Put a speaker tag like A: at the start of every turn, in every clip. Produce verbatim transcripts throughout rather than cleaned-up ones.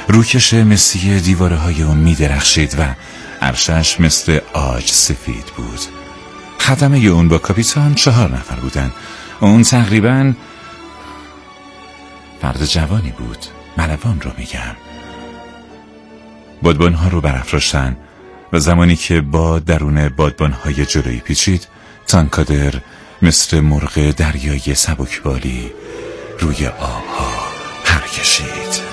A: روکش مسی دیواره های اون می درخشید و عرشش مثل عاج سفید بود. خدمه اون با کاپیتان چهار نفر بودن. اون تقریباً فرد جوانی بود. ملوان رو میگم. بادبانها رو برافراشتن و زمانی که باد درون بادبانهای جلویی پیچید، تانکادر مثل مرغ دریای سبکبالی روی آبها پر کشید.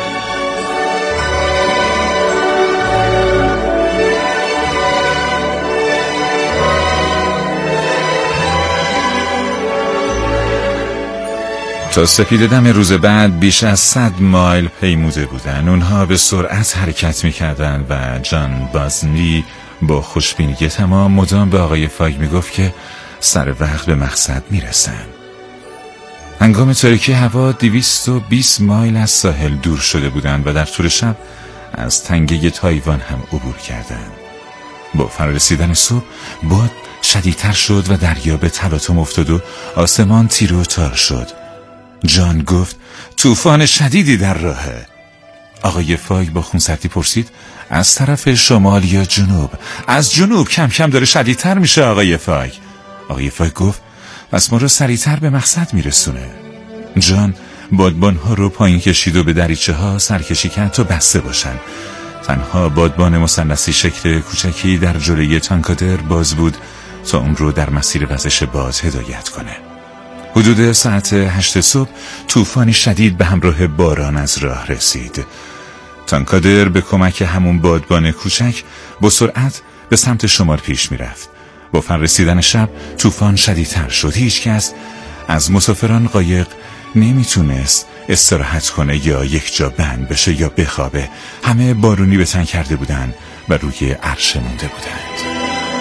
A: تا سپید دم روز بعد بیش از صد مایل پیموده بودن. اونها به سرعت حرکت میکردن و جان بازنی با خوشبینی تمام مدام به آقای فاگ میگفت که سر وقت به مقصد میرسن. هنگام تاریکی هوا دویست و بیست مایل از ساحل دور شده بودن و در طول شب از تنگه تایوان هم عبور کردند. با فرارسیدن صبح باد شدیدتر شد و دریا به تلاطم افتاد و آسمان تیره و تار شد. جان گفت طوفان شدیدی در راهه. آقای فاگ با خونسردی پرسید از طرف شمال یا جنوب؟ از جنوب کم کم داره شدیدتر میشه آقای فاگ. آقای فاگ گفت پس ما رو سریعتر به مقصد میرسونه. جان بادبانها رو پایین کشید و به دریچه ها سرکشی کرد تا بسته باشن. تنها بادبان مثلثی شکل کوچکی در جلوی تانکادر باز بود تا اون رو در مسیر وزش باد هدایت کنه. حدود ساعت هشت صبح طوفانی شدید به همراه باران از راه رسید. تانکادر به کمک همون بادبان کوچک با سرعت به سمت شمال پیش میرفت. با فرارسیدن شب طوفان شدیدتر شد. هیچ کس از مسافران قایق نمیتونست استراحت کنه یا یک جا بند بشه یا بخوابه. همه بارونی به تن کرده بودن و روی عرشه مونده بودند.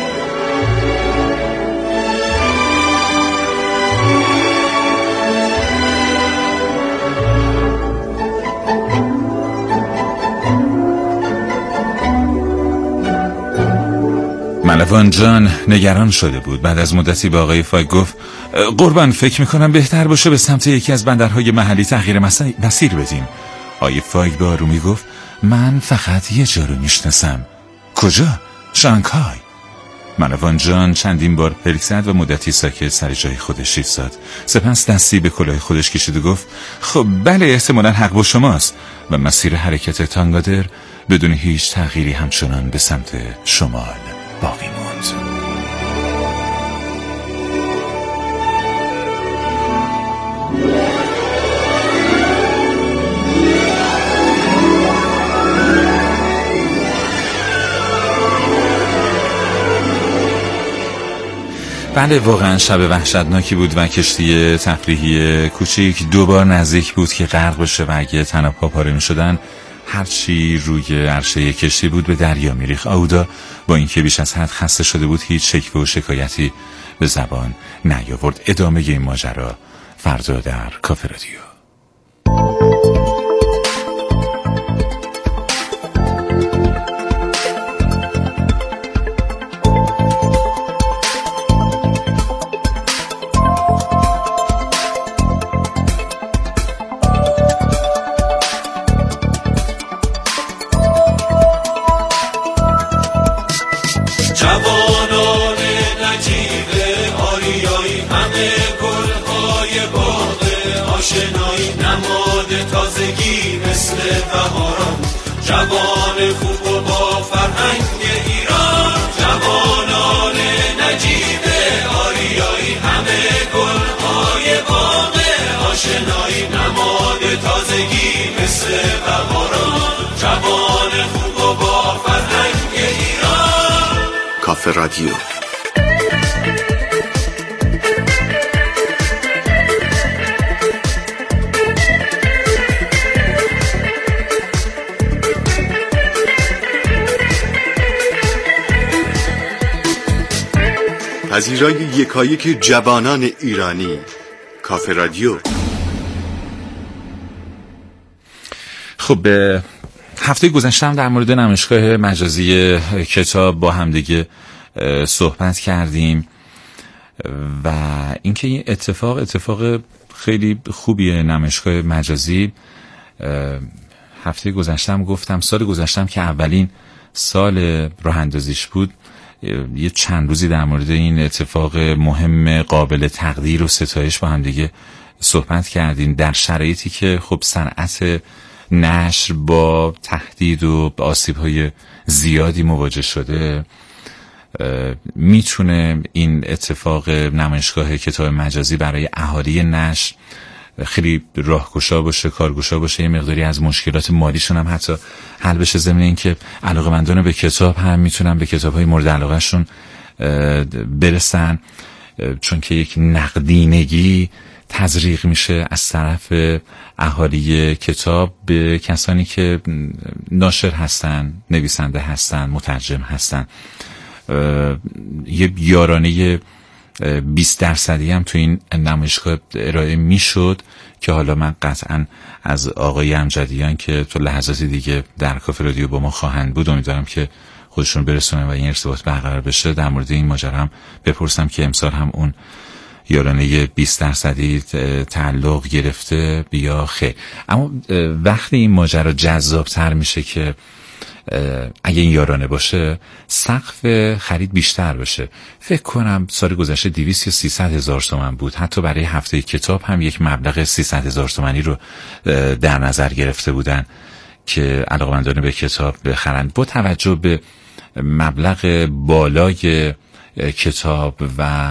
A: ملوان جان نگران شده بود. بعد از مدتی به آقای فاگ گفت قربان فکر میکنم بهتر باشه به سمت یکی از بندرهای محلی تغییر مسیر بدیم. آقای فاگ به آرومی گفت من فقط یه جا رو میشناسم. کجا؟ شانگهای. ملوان جان چندین بار پلک زد و مدتی ساکت سر جای خودش ایستاد. سپس دستی به کلاه خودش کشید و گفت خب بله احتمالاً حق با شماست و مسیر حرکت تانکادر بدون هیچ تغییری همچنان به سمت شمال باقی موند. بله واقعا شب وحشتناکی بود و کشتی تفریحی کوچیک دوبار نزدیک بود که غرق بشه و اگه تناب‌ها پاره می شدن هرچی روی عرشه کشتی بود به دریا میریخت. آودا با اینکه بیش از حد خسته شده بود هیچ شکوه و شکایتی به زبان نیاورد. ادامه این ماجرا فردا در کافه رادیو.
B: جوانان نجیب آریایی همه گلهای باغ آشنایی نماد تازگی مثل بهاران جوان خوب و با فرهنگ ایران جوانان نجیب آریایی همه گلهای باغ آشنایی نماد تازگی مثل بهاران جوان خوب و با فرهنگ ایران.
C: کافه رادیو. پذیرای یکایک جوانان ایرانی. کافه رادیو.
A: خب به هفته گذشته در مورد نمایشگاه مجازی کتاب با همدیگه صحبت کردیم و اینکه این اتفاق اتفاق خیلی خوبیه. نمایشگاه مجازی هفته گذشتم گفتم سال گذشتم که اولین سال راه اندازیش بود، یه چند روزی در مورد این اتفاق مهم قابل تقدیر و ستایش با هم دیگه صحبت کردیم، در شرایطی که خب صنعت نشر با تهدید و آسیب‌های زیادی مواجه شده. میتونه این اتفاق نمایشگاه کتاب مجازی برای اهالی نشر خیلی راهگشا باشه، کارگشا باشه، یه مقداری از مشکلات مالیشون هم حتی حل بشه، ضمن این که علاقه‌مندان به کتاب هم میتونن به کتاب‌های مورد علاقه‌شون برسن، چون که یک نقدینگی تزریق میشه از طرف اهالی کتاب به کسانی که ناشر هستن، نویسنده هستن، مترجم هستن. یه یارانه بیست درصدی هم تو این نمایشگاه ارائه میشد که حالا من قطعا از آقای امجدیان که تو لحظاتی دیگه در کافه رادیو با ما خواهند بود، امیدوارم که خودشون برسونن و این ارتباط برقرار بشه، در مورد این ماجرا هم بپرسم که امسال هم اون یارانه بیست درصدی تعلق گرفته یا خیر. اما وقتی این ماجرا جذابتر میشه که اگه این یارانه باشه سقف خرید بیشتر باشه. فکر کنم سال گذشته دویست یا سیصد هزار تومان بود، حتی برای هفته کتاب هم یک مبلغ سیصد هزار تومانی رو در نظر گرفته بودن که علاقه‌مندان به کتاب بخرند. با توجه به مبلغ بالای کتاب و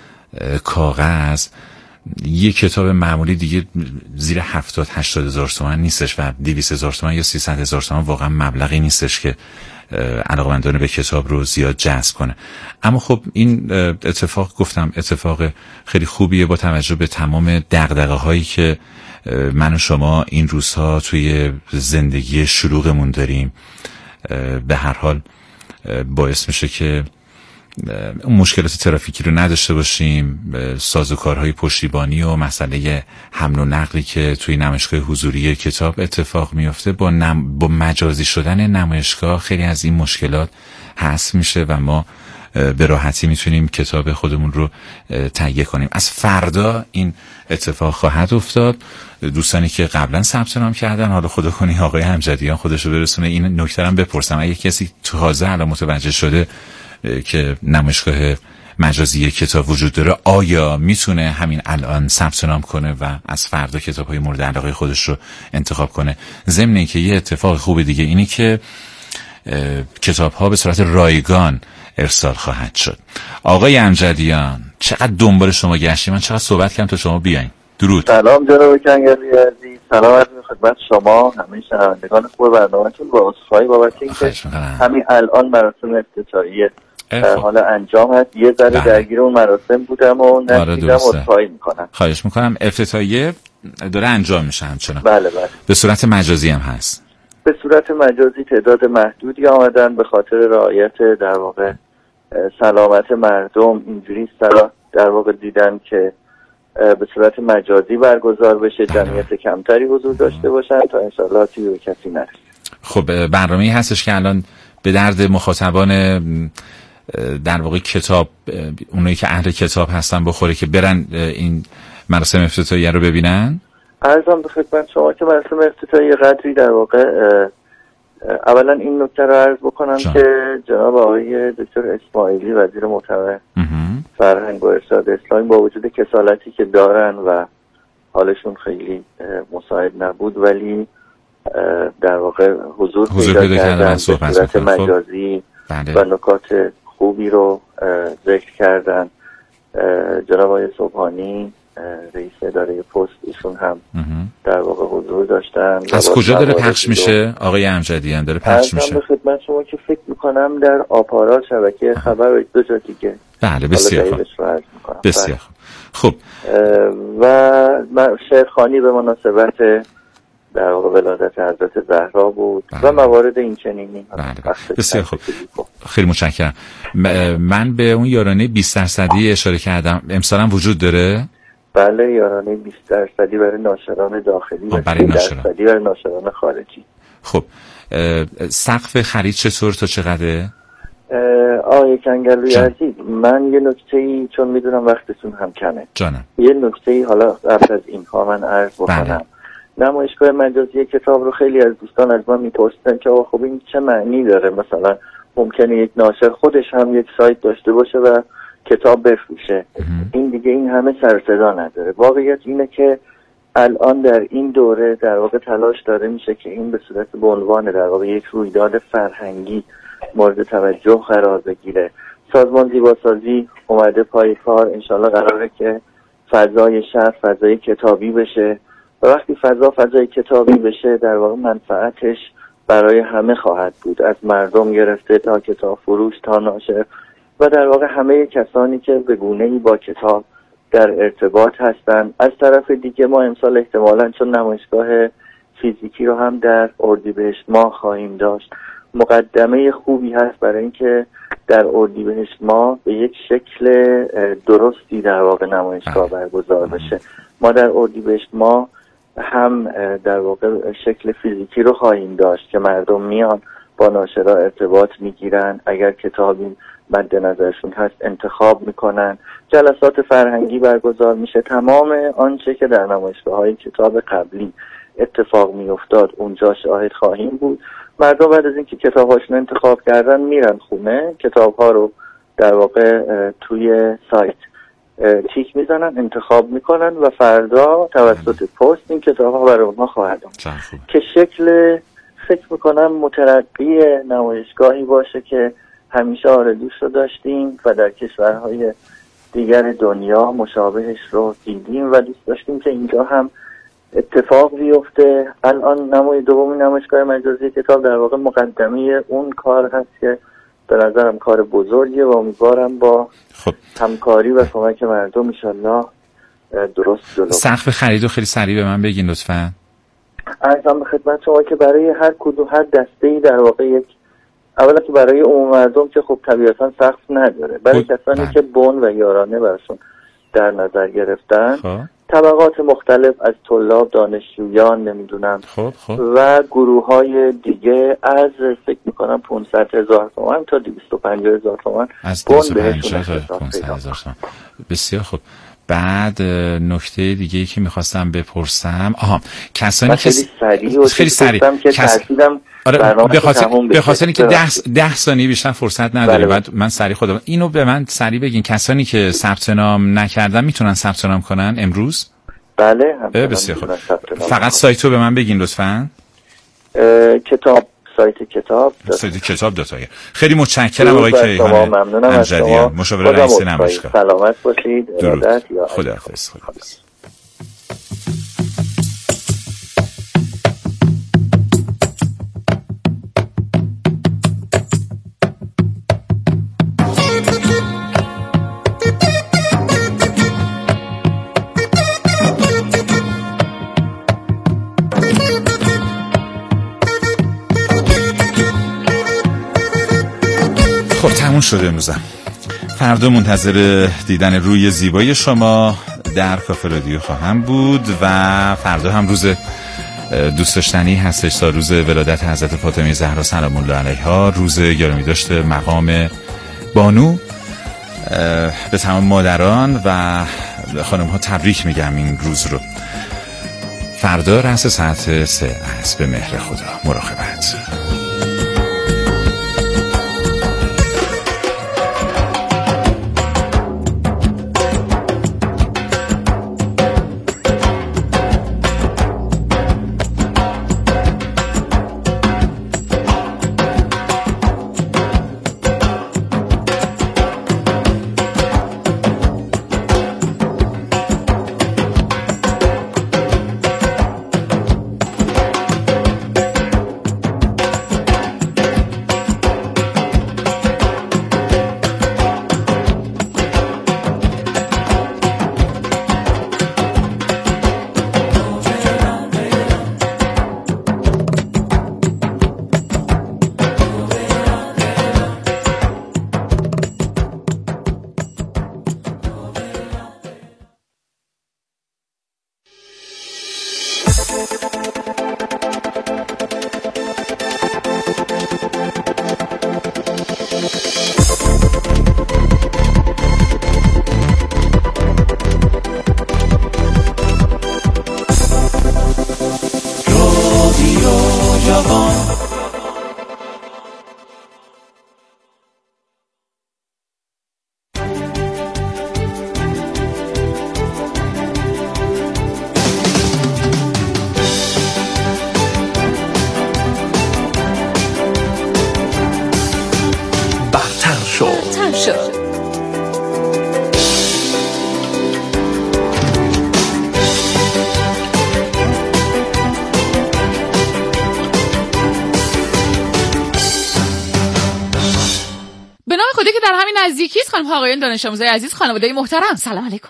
A: کاغذ، یه کتاب معمولی دیگه زیر هفتاد هشتاد هزار تومان نیستش و دویست هزار تومان یا سیصد هزار تومان واقعا مبلغی نیستش که علاقه‌مندان به کتاب رو زیاد جذب کنه. اما خب این اتفاق، گفتم اتفاق خیلی خوبیه با توجه به تمام دغدغه هایی که من و شما این روزها توی زندگی شلوغمون داریم. به هر حال باعث میشه که اون مشکلات ترافیکی رو نداشته باشیم، سازوکارهای پشتیبانی و مسئله حمل و نقلی که توی نمایشگاه حضوری کتاب اتفاق میفته، با, نم... با مجازی شدن نمایشگاه خیلی از این مشکلات حذف میشه و ما به راحتی میتونیم کتاب خودمون رو تهیه کنیم. از فردا این اتفاق خواهد افتاد. دوستانی که قبلا ثبت نام کردن، حالا خدا کنه آقای امجدیان خودش رو برسونه. این نکته رو بپرسم، اگه کسی تازه الان متوجه شده که نمایشگاه مجازی کتاب وجود داره، آیا میتونه همین الان ثبت نام کنه و از فردا کتاب‌های مورد علاقه خودش رو انتخاب کنه؟ ضمن اینکه یه اتفاق خوب دیگه اینی که کتاب‌ها به صورت رایگان ارسال خواهد شد. آقای امجدیان، چقدر دنبال شما گشتیم، من چقدر صحبت کردم تا شما بیاین. درود.
D: سلام جناب کنگری عزیز، سلام عرض خدمت شما همه شنوندگان خوب برنامه‌تون. با عذرخواهی بابت اینکه همین الان مراسم افتتاحیه حالا انجام هست، یه ذره درگیر اون مراسم بودم و نشیدم، عذرخواهی میکنم.
A: خواهش میکنم. افتتاحیه داره انجام میشه همچنان؟
D: بله بله.
A: به صورت مجازی هم هست؟
D: به صورت مجازی تعداد محدودی آمدن به خاطر رعایت در واقع سلامت مردم. اینجوری در واقع دیدن که به صورت مجازی برگزار بشه، جمعیت کمتری حضور داشته باشن تا انشالله آسیبی به کسی نرسه.
A: خب برنامه‌ای هستش که الان به درد مخاطبان در واقع کتاب، اونایی که اهل کتاب هستن بخوره که برن این مراسم افتتاحیه رو ببینن؟
D: عرضم به خدمت شما که مراسم افتتاحیه قدری در واقع اولا این نکته رو عرض بکنم جان. که جناب آقای دکتر اسماعیلی وزیر معتبر فرهنگ و ارشاد اسلامی با وجود کسالتی که دارن و حالشون خیلی مساعد نبود، ولی در واقع حضور, حضور پیدا کردن به صورت مجازی بله. و نکات خوبی رو ذکر کردن. جناب آقای صبحانی رئیس اداره پست، ایشون هم در واقع حضور داشتن.
A: از کجا داره پخش میشه آقای امجدیان؟ داره پخش میشه به
D: خدمت شما که فکر میکنم در آپارات شبکه خبر و دو جا دیگه.
A: بله بسیار خوب، بسیار خوب. خب
D: و شعرخوانی به مناسبت در واقع ولادت حضرت زهرا بود بله. و موارد این چنینی.
A: بله. بسیار خوب، خیلی متشکرم. من به اون یارانه بیست درصدی اشاره کردم، امسال هم وجود داره؟
D: بله، یارانه بیست درصدی برای ناشران داخلی و سی درصدی برای ناشران خارجی.
A: خب سقف خرید چطور تا چقدره؟
D: آقای کنگلوی عزیز، من یه نکته‌ای چون میدونم وقتتون هم کمه
A: جانم،
D: یه نکته‌ای حالا قبل از اینها من عرض بکنم. نمایشگاه مجازی کتاب رو خیلی از دوستان از من میپرسیدن که آقا خب این چه معنی داره؟ مثلا ممکنه یک ناشر خودش هم یک سایت داشته باشه و کتاب بفروشه، این دیگه این همه سر صدا نداره. واقعیت اینه که الان در این دوره در واقع تلاش داره میشه که این به صورت به عنوان در واقع یک رویداد فرهنگی مورد توجه قرار بگیره. سازمان زیباسازی اومده پای کار، انشالله قراره که فضای شهر فضای کتابی بشه و وقتی فضا فضای کتابی بشه در واقع منفعتش برای همه خواهد بود، از مردم گرفته تا کتاب فروش تا ناشر و در واقع همه کسانی که به گونه‌ای با کتاب در ارتباط هستن. از طرف دیگه ما امسال احتمالاً چون نمایشگاه فیزیکی رو هم در اردیبهشت ماه خواهیم داشت، مقدمه خوبی هست برای اینکه در اردیبهشت ماه به یک شکل درستی در واقع نمایشگاه برگزار بشه. ما در اردیبهشت ماه هم در واقع شکل فیزیکی رو خواهیم داشت که مردم میان با ناشرا ارتباط میگیرن، اگر کتابی مد نظرشون هست انتخاب میکنن، جلسات فرهنگی برگزار میشه، تمام آنچه که در نمایشگاه‌های کتاب قبلی اتفاق میافتاد اونجا شاهد خواهیم بود. مردم بعد از اینکه کتاب‌هاشون انتخاب کردن میرن خونه، کتاب‌ها رو در واقع توی سایت تیک میزنن، انتخاب میکنن و فردا توسط پست این کتاب‌ها برای اونها خواهد آمد که شکل فکر میکنم مترقی نمایشگاهی باشه که همیشه آرزوش رو داشتیم و در کشورهای دیگر دنیا مشابهش رو دیدیم و دوست داشتیم که اینجا هم اتفاق بیفته. الان نمای دومی نمایشگاه مجازی کتاب در واقع مقدمه اون کار هست که به نظرم کار بزرگیه و امیدوارم با
A: خب.
D: همکاری و کمک مردم انشالله درست جلو.
A: سقف خریدو خیلی سریع به من بگین لطفاً.
D: عرضم به خدمت شما که برای هر کدوم هر دسته‌ای در واقع یک، اولا که برای عموم مردم که خب طبیعتاً سقف نداره، برای کسانی بله. که بن و یارانه براشون در نظر گرفتن خب. طبقات مختلف از طلاب، دانشجویان، نمیدونم خب خب. و گروه های دیگه از فکر میکنم پانصد هزار تومان تا دویست و پنجاه هزار تومان
A: از دویست و پنجاه تا پانصد هزار تومان. بسیار خوب. بعد نکته دیگه ای که میخواستم بپرسم، آها کسانی که
D: خیلی سریع خیلی سریع
A: کس... آره به خاطر به خاطر اینکه ده ده ثانیه بیشتر فرصت نداره، بعد من سریع خودم اینو به من سریع بگین. کسانی که ثبت نام نکردن میتونن ثبت نام کنن امروز؟
D: بله
A: بسیار خوب. فقط سایتو به من بگین لطفاً.
D: کتاب سایت کتاب
A: سایت کتاب داتای. خیلی متشکرم آقای کیهان امجدیان، مشاور رئیس نمایشگاه.
D: سلامت باشید.
A: خداحافظ. خداحافظ. خب تموم شده امروزم. فردا منتظر دیدن روی زیبای شما در کافه رادیو خواهم بود و فردا هم روز دوست داشتنی هستش تا روز ولادت حضرت فاطمه زهرا سلام الله علیها، روز گرامی داشته مقام بانو. به تمام مادران و خانم ها تبریک میگم این روز رو. فردا رأس ساعت سه است. به مهر خدا. مراقبت.
E: شد.
F: به نام خدا که در همین نزدیکی است. خانم آقایان دانش آموزای عزیز، خانواده محترم، سلام علیکم.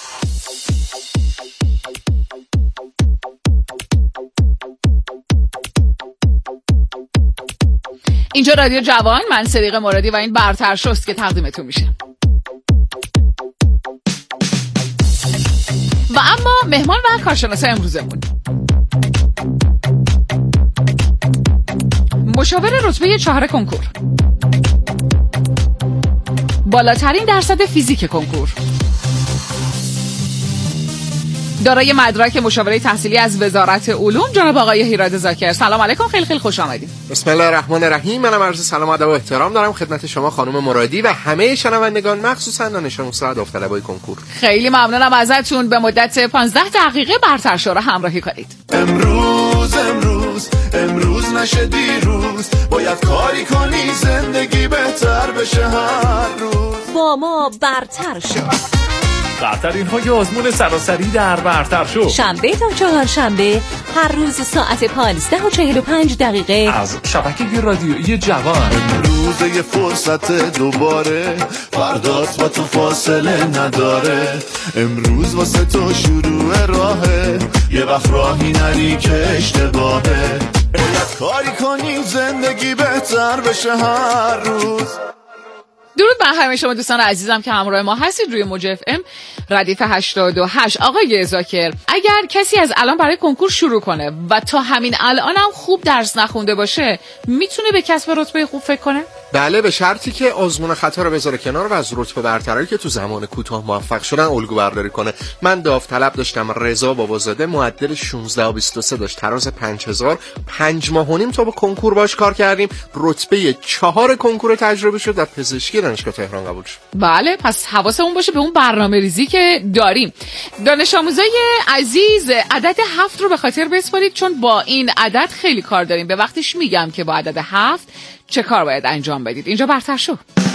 F: اینجا رادیو جوان، من صدیقه مرادی و این برتر شست که تقدیمتون میشه. و اما مهمان و کارشناس امروزمون، مشاور رتبه چهار کنکور، بالاترین درصد فیزیک کنکور، دارای مدرک مشاوره تحصیلی از وزارت علوم، جناب آقای هیراد زاکر. سلام علیکم، خیلی خیلی خوش آمدید.
G: بسم الله الرحمن الرحیم. منم عرض سلام و ادب و احترام دارم خدمت شما خانم مرادی و همه شنوندگان، مخصوصا دانش آموزان داوطلبای کنکور.
F: خیلی ممنونم ازتون. به مدت پانزده دقیقه برتر شو را همراهی کنید.
B: امروز امروز امروز نشه دیروز، باید کاری کنی زندگی بهتر بشه هر روز.
E: با ما برتر شو.
H: برترین های آزمون سراسری در برتر شو،
E: شنبه تا چهارشنبه هر روز ساعت پانزده و چهل و پنج دقیقه
H: از شبکه رادیویی جوان.
B: امروز یه فرصت دوباره، فردات با تو فاصله نداره. امروز واسه تو شروع راهه، یه وقت راهی نری که اشتباهه. باید کاری کنی زندگی بهتر بشه هر روز.
F: درود بر همه شما دوستان عزیزم که همراه ما هستید روی موج اف ام ردیف هشتاد و هشت. آقای زاکر، اگر کسی از الان برای کنکور شروع کنه و تا همین الان هم خوب درس نخونده باشه، میتونه به کسب رتبه خوب فکر کنه؟
G: بله، به شرطی که آزمون خطا رو بذاره کنار و از رتبه برتری که تو زمان کوتاه موفق شدن الگو برداری کنه. من داوطلب داشتم، رضا بابازاده، معدل شانزده و بیست و سه داشت، تراز پنج هزار، پنج ماه و نیم تا با کنکور باش کار کردیم، رتبه چهار کنکور تجربه شد و پزشکی دانشگاه تهران قبول شد.
F: بله، پس حواسمون باشه به اون برنامه ریزی که داریم. دانش آموزای عزیز، عدد هفت رو به خاطر بسپارید، چون با این عدد خیلی کار داریم. به وقتش میگم که با عدد هفت چه کار باید انجام بدید. اینجا برتر شو.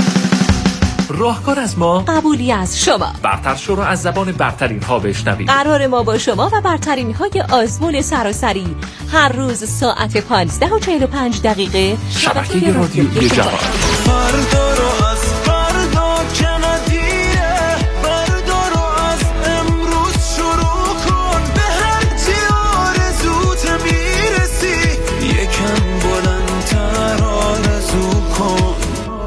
H: راهکار از ما،
E: قبولی از شما.
H: برتر شو رو از زبان برترین ها بشنوید.
E: قرار ما با شما و برترین های آزمون سراسری هر روز ساعت پانزده و چهل و پنج دقیقه
H: شبکه رادیویی جوان.
B: فردا رو از فردا که ندیره، فردا رو از امروز شروع کن. به هر چی آرزوت میرسی، یکم بلندتر آرزو کن.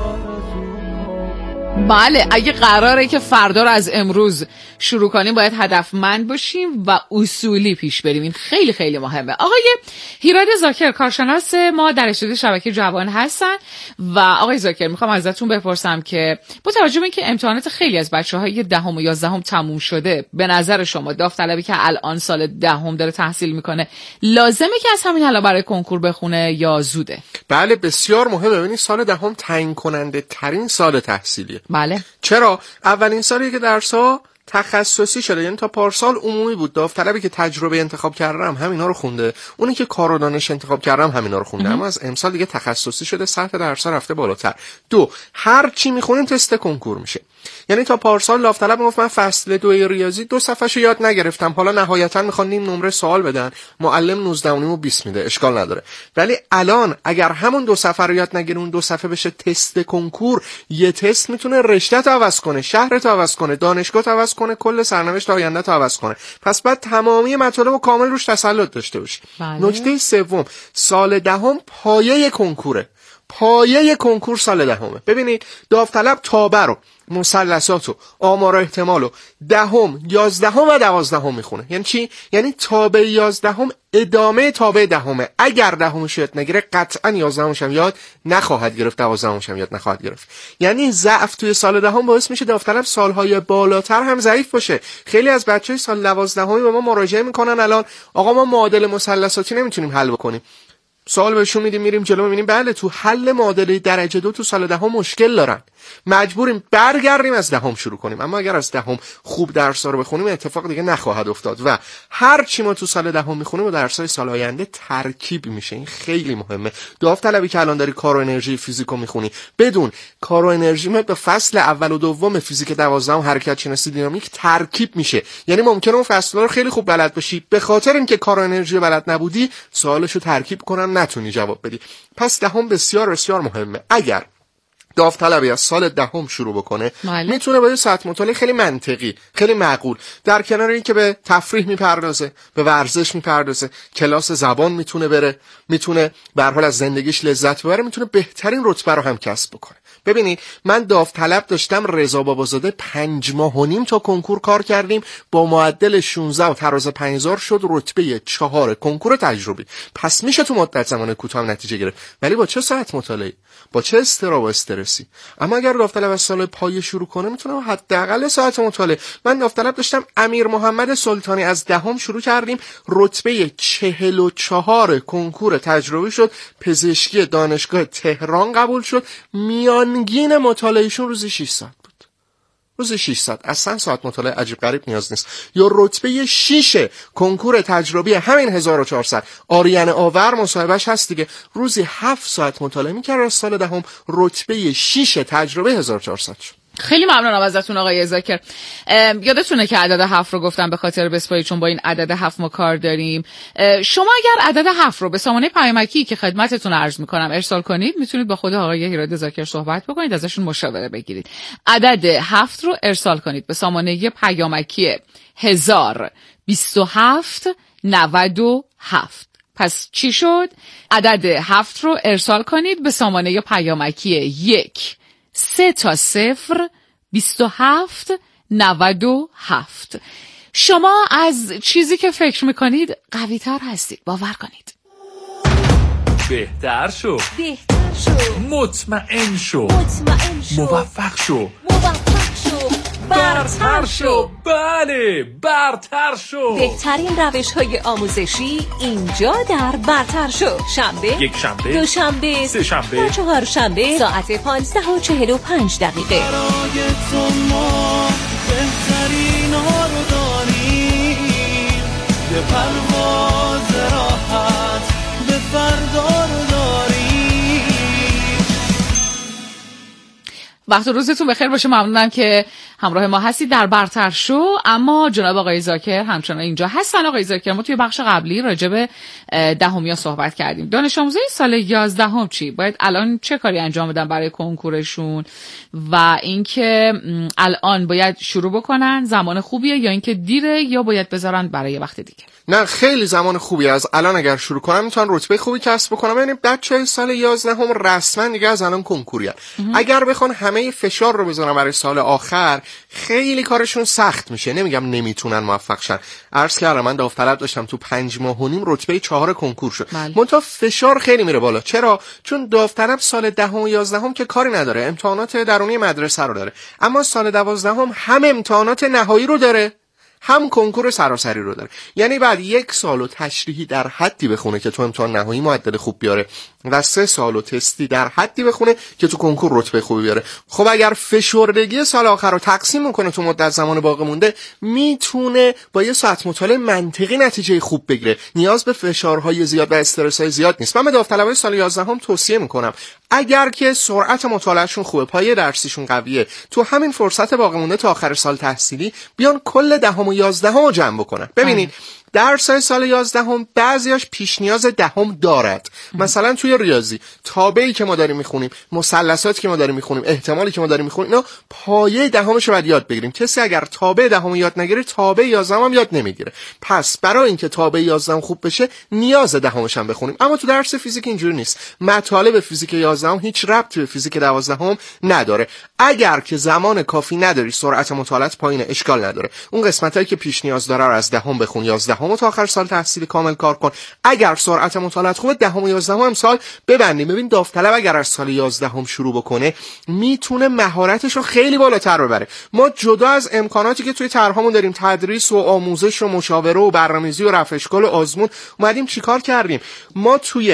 F: بله، اگه قراره که فردا رو از امروز شروع کنیم، باید هدفمند باشیم و اصولی پیش بریم. این خیلی خیلی مهمه. آقای هیراد زاکر، کارشناس ما در استودیو شبکه جوان هستن. و آقای زاکر، میخوام ازتون بپرسم که با توجه به اینکه امتحانات خیلی از بچه‌های دهم و یازدهم تموم شده، به نظر شما داوطلبی که الان سال دهم داره تحصیل میکنه، لازمه که از همین الان برای کنکور بخونه یا زوده؟
G: بله، بسیار مهمه. ببینید سال دهم تعیین کننده ترین سال تحصیلیه.
F: بله.
G: چرا؟ اولین سالی که درس‌ها تخصصی شده، یعنی تا پارسال عمومی بود. داوطلبی که تجربه انتخاب کردم همینا رو خونده، اونی که کار و دانش انتخاب کردم همینا رو خونده. اما از امسال دیگه تخصصی شده، سطح درس‌ها رفته بالاتر. دو، هر چی میخونیم تست کنکور میشه. یعنی تا پارسال داوطلب میگفت من فصل دو ریاضی دو صفحه‌شو یاد نگرفتم، حالا نهایتا میخوان نیم نمره سوال بدن، معلم نوزده و بیست میده، اشکال نداره. ولی الان اگر همون دو صفحه رو یاد نگیری، اون دو صفحه بشه تست کنکور، یه تست میتونه رشته‌ت عوض کنه، شهرت عوض کنه، دانشگاهت عوض کنه، کل سرنوشت آینده‌ت عوض کنه. پس بعد تمامی مطالب رو کامل روش تسلط داشته باشی. نکته سوم، سال دهم پایه کنکوره. پایه کنکور سال دهمه. ببینید داوطلب تابع رو، مثلثات و آمار و احتمال و دهم، یازدهم و دوازدهم میخونه. یعنی چی؟ یعنی تابع یازدهم ادامه تابع دهمه. اگر دهمش یاد نگیره قطعا یازدهمش هم یاد نخواهد گرفت، دوازدهمش هم یاد نخواهد گرفت. یعنی ضعف توی سال دهم باعث میشه داوطلب سالهای بالاتر هم ضعیف باشه. خیلی از بچهای سال دوازدهمی به ما مراجعه میکنن الان آقا ما معادل مثلثاتی نمیتونیم حل بکنیم. سوال بهشون میدیم، میریم جلو، میبینیم بله تو حل معادله درجه دو تو سال دهم مشکل دارن، مجبوریم برگردیم از دهم شروع کنیم. اما اگر از دهم خوب درس‌ها رو بخونیم اتفاق دیگه نخواهد افتاد و هر چی ما تو سال دهم میخونیم و درس‌های سال آینده ترکیب میشه. این خیلی مهمه. داوطلبی که الان داری کار و انرژی فیزیکو میخونی، بدون کار و انرژی به فصل اول و دوم فیزیک دوازدهم حرکت شناسی دینامیک ترکیب میشه. یعنی ممکنه اون فصل‌ها رو خیلی خوب بلد باشی، به خاطر اینکه کار و انرژی بلد نبودی سوالشو ترکیب کنن نتونی جواب بدی. پس دهم بسیار بسیار مهمه. اگر داوطلبی از سال دهم شروع بکنه مالی. میتونه با یه ساعت مطالعه خیلی منطقی، خیلی معقول، در کنار این که به تفریح میپردازه، به ورزش میپردازه، کلاس زبان میتونه بره، میتونه به هر حال از زندگیش لذت ببره، میتونه بهترین رتبه رو هم کسب بکنه. ببینید من داوطلب داشتم رضا بابازاده پنج ماه و نیم تا کنکور کار کردیم، با معدل شانزده و تراز پنج هزار شد رتبه چهار کنکور تجربی. پس میشه تو مدت زمان کوتاه نتیجه گرفت، ولی با چه ساعت مطالعه، با چه استرا و استرسی. اما اگر داوطلب از سال پایه شروع کنه میتونه حداقل ساعت مطالعه. من داوطلب داشتم امیر محمد سلطانی از دهم شروع کردیم، رتبه چهل و چهار کنکور تجربی شد، پزشکی دانشگاه تهران قبول شد، میانگین مطالعهشون روزی شش ساعت بود. روزی شش ساعت، اصلا ساعت مطالعه عجیب غریب نیاز نیست. یا رتبه شش کنکور تجربی همین هزار و چهارصد آریان آور مصاحبهش هست دیگه، روزی هفت ساعت مطالعه میکرد. از سال دهم رتبه شش تجربه هزار و چهارصد شد.
F: خیلی ممنونم ازتون آقای ذاکر. یادتونه که عدد هفت رو گفتم به خاطر بسپایی، چون با این عدد هفت ما کار داریم. شما اگر عدد هفت رو به سامانه پیامکی که خدمتتون عرض میکنم ارسال کنید، میتونید با خود آقای هیراد ذاکر صحبت بکنید، ازشون مشاوره بگیرید. عدد هفت رو ارسال کنید به سامانه پیامکی هزار بیست و هفت نود و هفت. پس چی شد؟ عدد هفت رو ارسال کنید به سامانه پیامکی یک سه تا صفر بیست و هفت نود و هفت. شما از چیزی که فکر میکنید قوی تر هستید، باور کنید.
H: بهتر شو،
E: بهتر شو،
H: مطمئن شو،
E: مطمئن شو،
H: موفق شو،
E: موفق شو،
H: برتر شو. بله، برتر شو.
E: بهترین روش های آموزشی اینجا در برتر شو. شنبه،
H: یک شنبه،
E: دو شنبه،
H: سه شنبه
E: و چهار شنبه ساعت پانزده و چهل و پنج دقیقه.
B: برای تو ما بهترین ها رو داریم، یه پرواز راحت به فردا رو داریم.
F: وقت روزتون بخیر باشه. ممنونم که همراه ما هستید در برتر شو. اما جناب آقای ذاکر همچنان اینجا هستن. آقای ذاکر، ما توی بخش قبلی راجع به دهمیا صحبت کردیم. دانش آموزای سال یازدهم چی باید الان چه کاری انجام بدن برای کنکورشون و اینکه الان باید شروع بکنن زمان خوبیه یا اینکه دیره یا باید بذارن برای وقت دیگه؟
G: نه، خیلی زمان خوبی. از الان اگر شروع کنم میتونن رتبه خوبی کسب بکنم. یعنی بچهای سال یازدهم رسما دیگه از الان کنکوریان. اگر بخوان همه فشار رو بذارن برای سال آخر خیلی کارشون سخت میشه. نمیگم نمیتونن موفق شن. عرض کردم من داوطلب داشتم تو پنج ماه و نیم رتبه چهار کنکور شد. منتها فشار خیلی میره بالا. چرا؟ چون داوطلب سال دهم و یازدهم که کاری نداره، امتحانات درونی مدرسه رو داره. اما سال دوازدهم هم امتحانات نهایی رو داره، هم کنکور سراسری رو داره. یعنی بعد یک سال و تشریحی در حدی بخونه که تو امتحان نهایی معدل خوب بیاره و سه سال و تستی در حدی بخونه که تو کنکور رتبه خوبی بیاره. خب اگر فشردگی سال آخر رو تقسیم میکنه تو مدت زمان باقی مونده، میتونه با یه ساعت مطالعه منطقی نتیجه خوب بگیره. نیاز به فشارهای زیاد و استرس‌های زیاد نیست. من به داوطلبای سال یازدهم توصیه میکنم اگر که سرعت مطالعهشون خوبه، پایه درسیشون قویه، تو همین فرصت باقی مونده تا آخر سال تحصیلی بیان کل دهم و یازدهم رو جمع بکنن. ببینید درسای سال یازدهم بعضیاش پیش نیاز دهم دارد. مثلا توی ریاضی تابعی که ما داریم میخونیم، مثلثاتی که ما داریم میخونیم، احتمالی که ما داریم میخونیم، اینا پایه دهمش رو باید یاد بگیریم. کسی اگر تابع دهم یاد نگیره تابع یازدهم هم یاد نمیگیره. پس برای اینکه تابع یازدهم خوب بشه نیاز دهمش هم بخونیم. اما تو درس فیزیک اینجوری نیست. مطالب فیزیک یازدهم هیچ ربطی به فیزیک دوازدهم نداره. اگر که زمان کافی نداری، سرعت مطالعه پایینه، اشکال نداره. اون قسمتایی که پیش نیاز داره رو از دهم بخون، یازدهم تا آخر سال تحصیلی کامل کار کن. اگر سرعت مطالعه خوبه دهم و یازدهم هم سال ببندیم. ببین داوطلب اگر از سال یازدهم شروع بکنه میتونه مهارتش رو خیلی بالاتر ببره. ما جدا از امکاناتی که توی طرحمون داریم، تدریس و آموزش و مشاوره و برنامه‌ریزی و رفع اشکال و آزمون، اومدیم چیکار کردیم؟ ما توی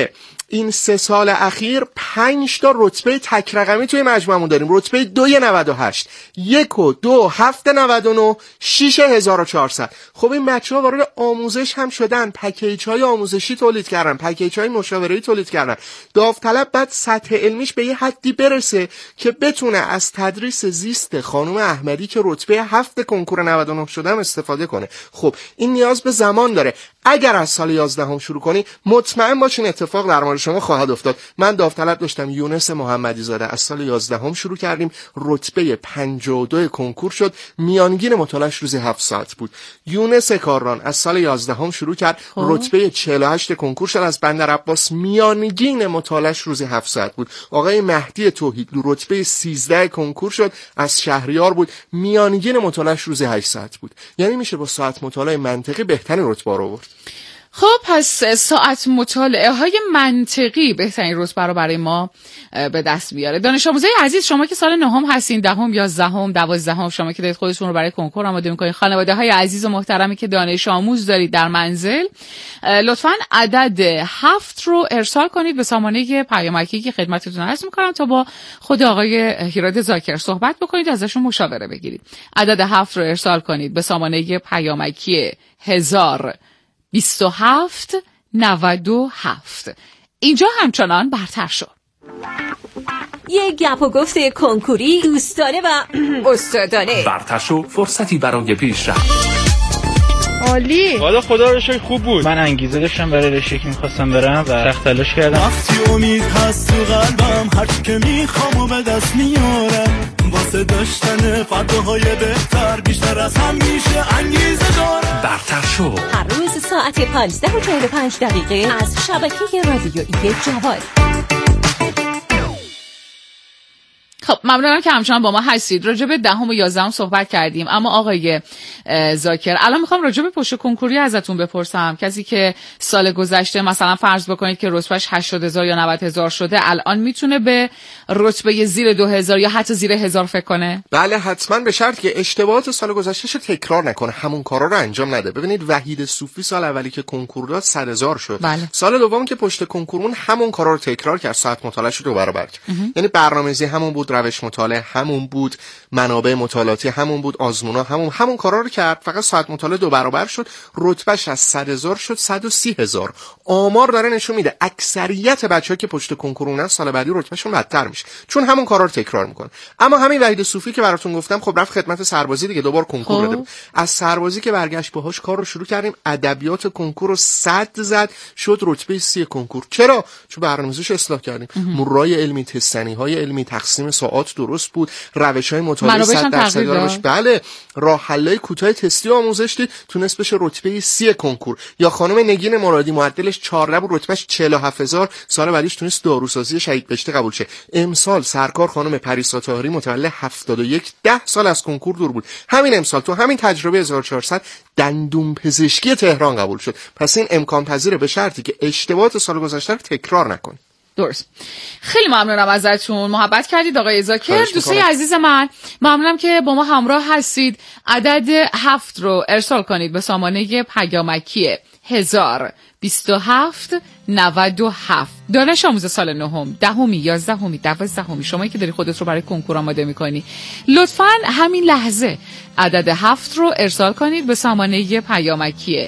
G: این سه سال اخیر پنج تا رتبه تک رقمی توی مجموعمون داریم. رتبه دوی نود و هشت، یک و دو، هفت نود و نه، شیش هزار و چهارصد. خب این بچه ها وارد آموزش هم شدن، پکیج های آموزشی تولید کردن، پکیج های مشاوره‌ای تولید کردن. داوطلب بعد سطح علمیش به یه حدی برسه که بتونه از تدریس زیست خانم احمدی که رتبه هفت کنکور نود و نه شدم استفاده کنه. خب این نیاز به زمان داره. اگر از سال یازدهم شروع کنی مطمئن باشین اتفاق در مورد شما خواهد افتاد. من داوطلب داشتم، یونس محمدی زاده، از سال یازدهم شروع کردیم، رتبه پنجاه و دو کنکور شد، میانگین مطالعه‌اش روزی هفت ساعت بود. یونس کاران از سال یازدهم شروع کرد، رتبه چهل و هشت کنکور شد از بندر عباس، میانگین مطالعه‌اش روزی هفت ساعت بود. آقای مهدی توحید رتبه سیزده کنکور شد، از شهریار بود، میانگین مطالعه‌اش روزی هشت ساعت بود. یعنی میشه با ساعت مطالعه منطقی بهترین رتبه رو آورد.
F: خب پس ساعت مطالعه های منطقی بهترین رتبه رو برای ما به دست میاره. دانش آموزای عزیز، شما که سال نهم هستین، دهم، یازدهم، دوازدهم، شما که دارید خودتون رو برای کنکور آماده میکنید، خانواده های عزیز و محترمی که دانش آموز دارید در منزل، لطفاً عدد هفت رو ارسال کنید به سامانه پیامکی که خدمتتون عرض میکنم تا با خود آقای هیراد زاکر صحبت بکنید، ازشون مشاوره بگیرید. عدد هفت رو ارسال کنید به سامانه پیامکی هزار بیست و هفت نود و هفت. اینجا همچنان برتر شد.
E: یه گپ و گفت کنکوری دوستانه و استادانه.
H: برتر شد، فرصتی برای پیشرفت.
I: عالی.
J: والا خدا رو شکر خوب بود.
I: من انگیزه داشتم برای رشته که می‌خواستم برم و سخت تلاش کردم.
B: وقتی امید هست تو قلبم، هر چی که میخوام و به دست میارم، واسه داشتن فرداهای بهتر بیشتر از هم میشه انگیزه دارم.
H: برتر شد
E: هر روز ساعت پانزده و چهل و پنج دقیقه از شبکه رادیویی جواد.
F: خب ممنونم که همچنان با ما هستید. راجع به دهم و یازدهم صحبت کردیم، اما آقای زاکر الان میخوام راجع به پشت کنکوری ازتون بپرسم. کسی که سال گذشته مثلا فرض بکنید که رتبهش هشتاد هزار یا نود هزار شده، الان میتونه به رتبه زیر دو هزار یا حتی زیر هزار فکر کنه؟
G: بله حتما، به شرط که اشتباهات سال گذشتهشو تکرار نکنه، همون کارا رو انجام نده. ببینید وحید صوفی سال اولی که کنکور داد صد هزار شد.
F: بله.
G: سال دوم که پشت کنکورمون همون کارا رو تکرار کرد، ساعت مطالعه‌اش رو دو برابر کرد. یعنی برنامه‌ریزی همون بود، روش مطالعه همون بود، منابع مطالعاتی همون بود، آزمونا همون همون کارا رو کرد، فقط ساعت مطالعه دو برابر شد، رتبهش از صد هزار شد صد و سی هزار. آمار داره نشون میده اکثریت بچه‌ها که پشت کنکورن سال بعدی رتبهشون بدتر میشه، چون همون کارا رو تکرار میکنن. اما همین وحید صوفی که براتون گفتم، خب رفت خدمت سربازی دیگه، دوبار کنکور داده. از سربازی که برگشت باهاش کار رو شروع کردیم، ادبیات کنکور رو صد زد، شد رتبه سی کنکور. چرا؟ چون برنامه‌ریزیش اصلاح کردیم، مرورای علمی، تستنی‌های علمی، تقسیم ساعات درست بود، روش‌های مطالعه صد درصد داشت. بله، راه حل‌های کوتاه تستی آموزش دید، تونست بشه رتبه سی کنکور. یا خانم نگین مرادی معدلش چهارده بود، رتبهش چهل و هفت هزار، سال بعدش تونست داروسازی شهید بهشتی قبول شه. امسال سرکار خانم پریسا طاهری متولد هفتاد و یک، ده سال از کنکور دور بود، همین امسال تو همین تجربه هزار و چهارصد دندون پزشکی تهران قبول شد. پس این امکان پذیره، به شرطی که اشتباهات سال گذشته رو تکرار نکنید.
F: درست. خیلی ممنونم ازتون، محبت کردید آقای زاکر. دوستای عزیز من، ممنونم که با ما همراه هستید. عدد هفت رو ارسال کنید به سامانه پیامکی هزار بیست و هفت نود و هفت. دانش آموز سال نهم، دهمی، یازدهمی، دوازدهمی، شما که داری خودت رو برای کنکور آماده میکنی، لطفاً همین لحظه عدد هفت رو ارسال کنید به سامانه پیامکی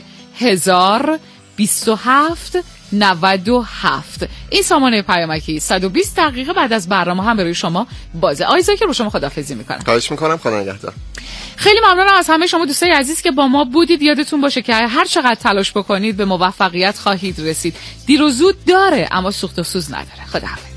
F: هزار بیست و هفت نود و هفت. این سامانه پیامکی صد و بیست دقیقه بعد از برنامه هم برای شما بازه. آیزا که رو شما خداحافظی میکنم.
G: خواهش میکنم، خدا نگهدار.
F: خیلی ممنونم از همه شما دوستای عزیز که با ما بودید. یادتون باشه که هر چقدر تلاش بکنید به موفقیت خواهید رسید. دیر و زود داره اما سوخت و سوز نداره. خداحافظ.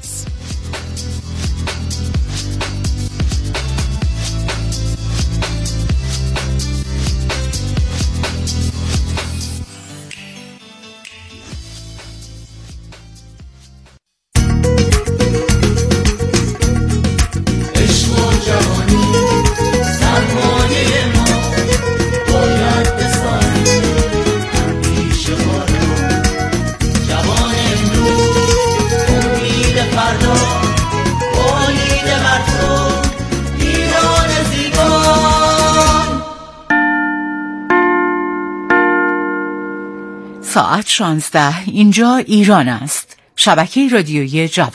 K: ساعت شانزده، اینجا ایران است.
J: شبکه رادیویی جوان.